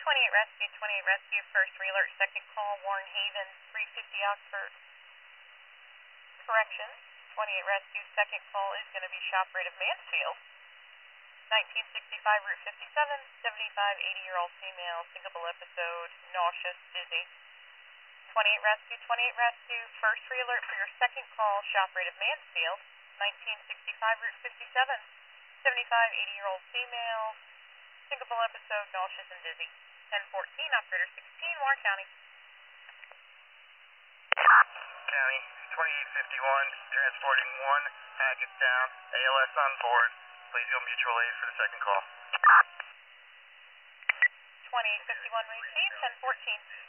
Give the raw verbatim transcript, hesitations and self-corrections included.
twenty-eight Rescue, twenty-eight Rescue, first re-alert, second call, Warren Haven, three fifty Oxford. Correction, twenty-eight Rescue, second call is going to be shop rate of Mansfield. nineteen sixty-five Route fifty-seven, seventy-five, eighty-year-old female, syncopal episode, nauseous, dizzy. twenty-eight Rescue, twenty-eight Rescue, first re-alert for your second call, shop rate of Mansfield. nineteen sixty-five Route fifty-seven, seventy-five, eighty-year-old female, syncopal episode, nauseous and dizzy. ten fourteen, operator sixteen, Warren County. County, twenty-eight fifty-one, transporting one, Hackettstown, A L S on board. Please go mutual aid for the second call. twenty-eight fifty-one received, ten fourteen.